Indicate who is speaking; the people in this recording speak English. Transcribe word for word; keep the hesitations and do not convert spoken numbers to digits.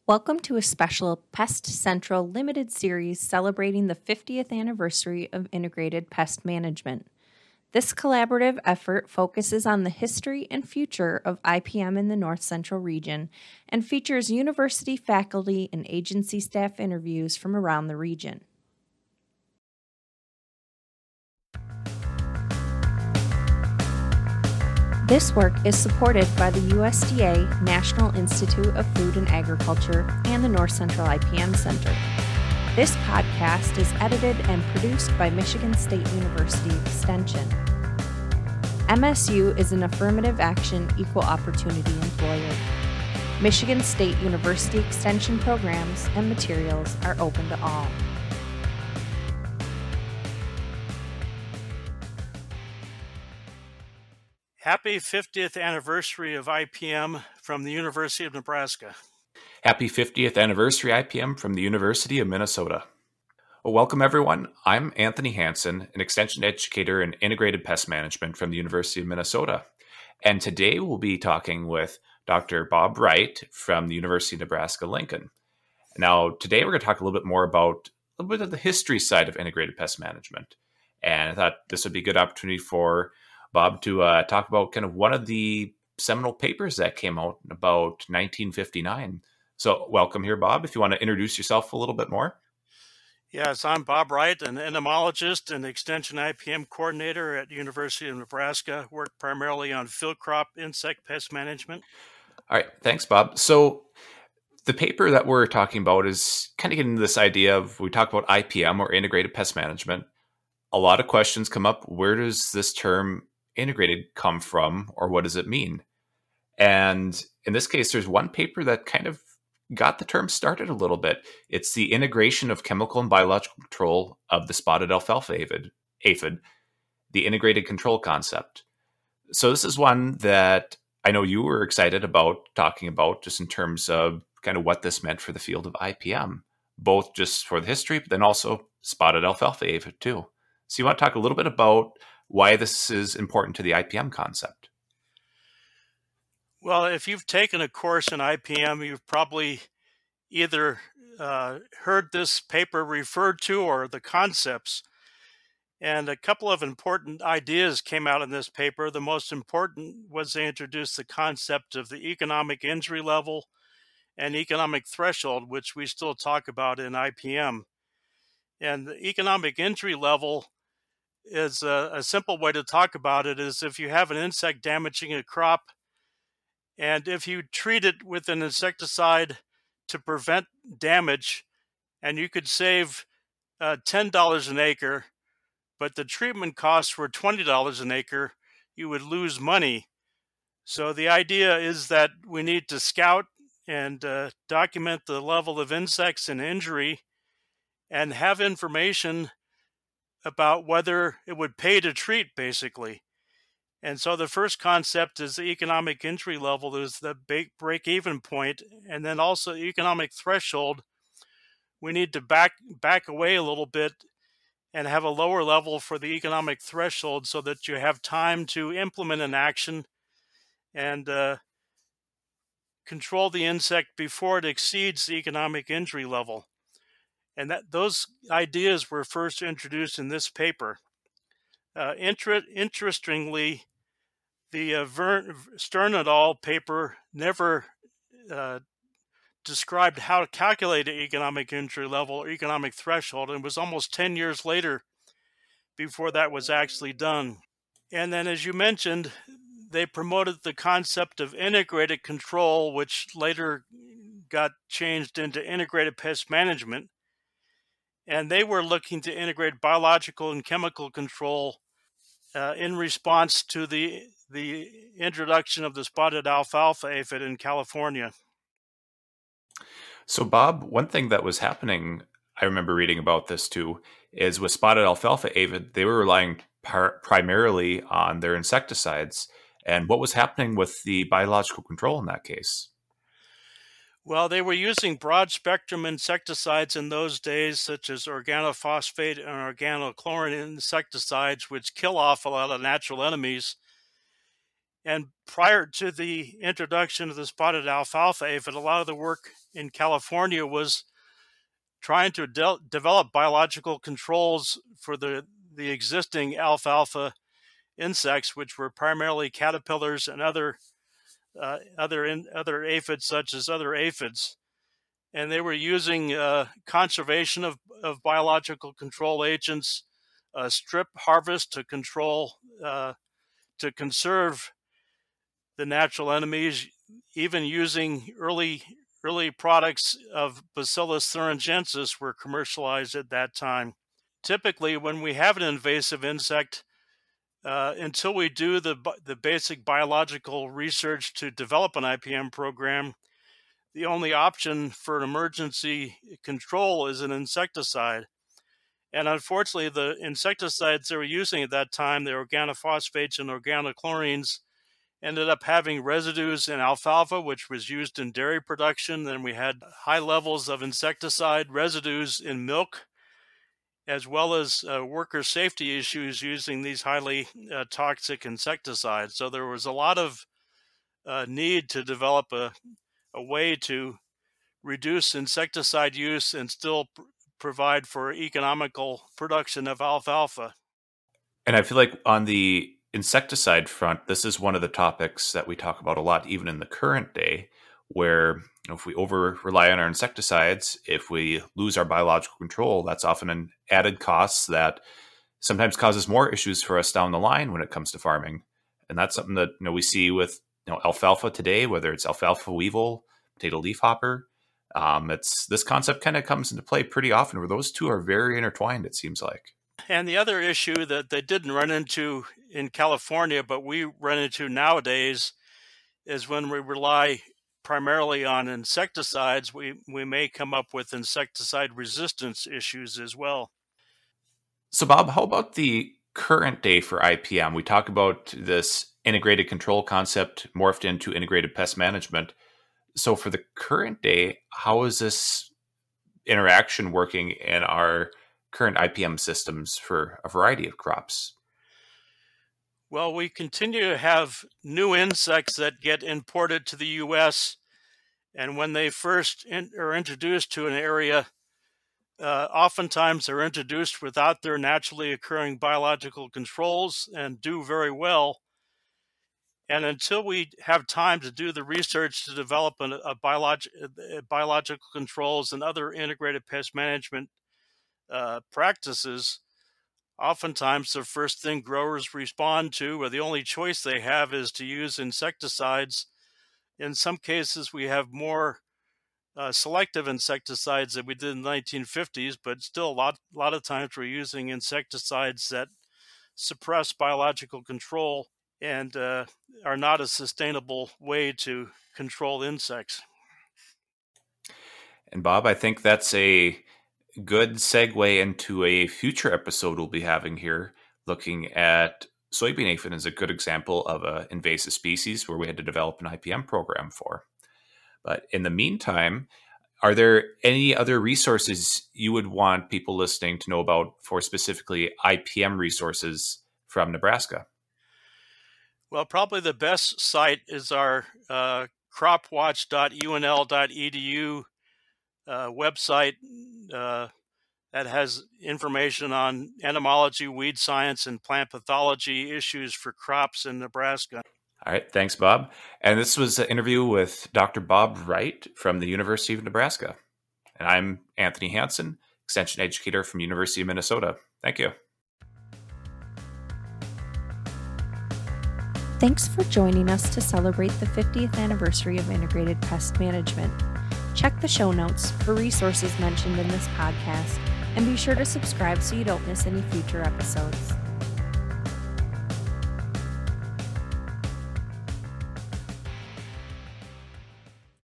Speaker 1: Welcome to a special Pest Central limited series celebrating the fiftieth anniversary of integrated pest management. This collaborative effort focuses on the history and future of I P M in the North Central region and features university faculty and agency staff interviews from around the region. This work is supported by the U S D A National Institute of Food and Agriculture and the North Central I P M Center. This podcast is edited and produced by Michigan State University Extension. M S U is an affirmative action equal opportunity employer. Michigan State University Extension programs and materials are open to all.
Speaker 2: Happy fiftieth anniversary of I P M from the University of Nebraska.
Speaker 3: Happy fiftieth anniversary I P M from the University of Minnesota. Well, welcome everyone. I'm Anthony Hansen, an extension educator in integrated pest management from the University of Minnesota. And today we'll be talking with Doctor Bob Wright from the University of Nebraska-Lincoln. Now, today we're going to talk a little bit more about a little bit of the history side of integrated pest management. And I thought this would be a good opportunity for Bob, to uh, talk about kind of one of the seminal papers that came out in about nineteen fifty-nine. So welcome here, Bob, if you want to introduce yourself a little bit more.
Speaker 2: Yes, I'm Bob Wright, an entomologist and Extension I P M coordinator at University of Nebraska, work primarily on field crop insect pest management.
Speaker 3: All right, thanks, Bob. So the paper that we're talking about is kind of getting this idea of, we talk about I P M or integrated pest management. A lot of questions come up. Where does this term integrated come from, or what does it mean? And in this case, there's one paper that kind of got the term started a little bit. It's the integration of chemical and biological control of the spotted alfalfa aphid, aphid, the integrated control concept. So this is one that I know you were excited about talking about, just in terms of kind of what this meant for the field of I P M, both just for the history, but then also spotted alfalfa aphid too. So you want to talk a little bit about why this is important to the I P M concept?
Speaker 2: Well, if you've taken a course in I P M, you've probably either uh, heard this paper referred to or the concepts. And a couple of important ideas came out in this paper. The most important was they introduced the concept of the economic injury level and economic threshold, which we still talk about in I P M. And the economic injury level is a, a simple way to talk about it is if you have an insect damaging a crop, and if you treat it with an insecticide to prevent damage, and you could save uh, ten dollars an acre, but the treatment costs were twenty dollars an acre, you would lose money. So the idea is that we need to scout and uh, document the level of insects and injury and have information about whether it would pay to treat, basically. And so the first concept is the economic injury level is the break-even point, and then also economic threshold. We need to back back away a little bit and have a lower level for the economic threshold so that you have time to implement an action and uh, control the insect before it exceeds the economic injury level. And that those ideas were first introduced in this paper. Uh, inter- interestingly, the uh, Ver- Stern et al. Paper never uh, described how to calculate an economic injury level or economic threshold, and it was almost ten years later before that was actually done. And then, as you mentioned, they promoted the concept of integrated control, which later got changed into integrated pest management. And they were looking to integrate biological and chemical control uh, in response to the the introduction of the spotted alfalfa aphid in California.
Speaker 3: So, Bob, one thing that was happening, I remember reading about this too, is with spotted alfalfa aphid, they were relying par- primarily on their insecticides. And what was happening with the biological control in that case?
Speaker 2: Well, they were using broad-spectrum insecticides in those days, such as organophosphate and organochlorine insecticides, which kill off a lot of natural enemies. And prior to the introduction of the spotted alfalfa aphid, a lot of the work in California was trying to de- develop biological controls for the, the existing alfalfa insects, which were primarily caterpillars and other uh, other in, other aphids, such as other aphids. And they were using uh, conservation of, of biological control agents, uh, strip harvest to control, uh, to conserve the natural enemies, even using early early products of Bacillus thuringiensis were commercialized at that time. Typically, when we have an invasive insect, uh, until we do the the basic biological research to develop an I P M program, the only option for an emergency control is an insecticide. And unfortunately, the insecticides they were using at that time, the organophosphates and organochlorines, ended up having residues in alfalfa, which was used in dairy production. Then we had high levels of insecticide residues in milk, as well as uh, worker safety issues using these highly uh, toxic insecticides. So there was a lot of uh, need to develop a, a way to reduce insecticide use and still pr- provide for economical production of alfalfa.
Speaker 3: And I feel like on the insecticide front, this is one of the topics that we talk about a lot, even in the current day, where you know, if we over rely on our insecticides, if we lose our biological control, that's often an added cost that sometimes causes more issues for us down the line when it comes to farming. And that's something that you know we see with you know alfalfa today, whether it's alfalfa weevil, potato leafhopper. Um, it's this concept kind of comes into play pretty often, where those two are very intertwined, it seems like.
Speaker 2: And the other issue that they didn't run into in California, but we run into nowadays, is when we rely primarily on insecticides, we, we may come up with insecticide resistance issues as well.
Speaker 3: So, Bob, how about the current day for I P M? We talk about this integrated control concept morphed into integrated pest management. So for the current day, how is this interaction working in our current I P M systems for a variety of crops?
Speaker 2: Well, we continue to have new insects that get imported to the U S, and when they first in, are introduced to an area, uh, oftentimes they're introduced without their naturally occurring biological controls and do very well. And until we have time to do the research to develop a, a biolog- biological controls and other integrated pest management uh, practices, oftentimes the first thing growers respond to, or the only choice they have, is to use insecticides. In some cases, we have more uh, selective insecticides than we did in the nineteen fifties, but still a lot, a lot of times we're using insecticides that suppress biological control and uh, are not a sustainable way to control insects.
Speaker 3: And Bob, I think that's a good segue into a future episode we'll be having here, looking at soybean aphid as a good example of an invasive species where we had to develop an I P M program for. But in the meantime, are there any other resources you would want people listening to know about for specifically I P M resources from Nebraska?
Speaker 2: Well, probably the best site is our uh, crop watch dot U N L dot E D U uh, website uh, that has information on entomology, weed science, and plant pathology issues for crops in Nebraska.
Speaker 3: All right. Thanks, Bob. And this was an interview with Doctor Bob Wright from the University of Nebraska. And I'm Anthony Hansen, Extension Educator from University of Minnesota. Thank you.
Speaker 1: Thanks for joining us to celebrate the fiftieth anniversary of Integrated Pest Management. Check the show notes for resources mentioned in this podcast, and be sure to subscribe so you don't miss any future episodes.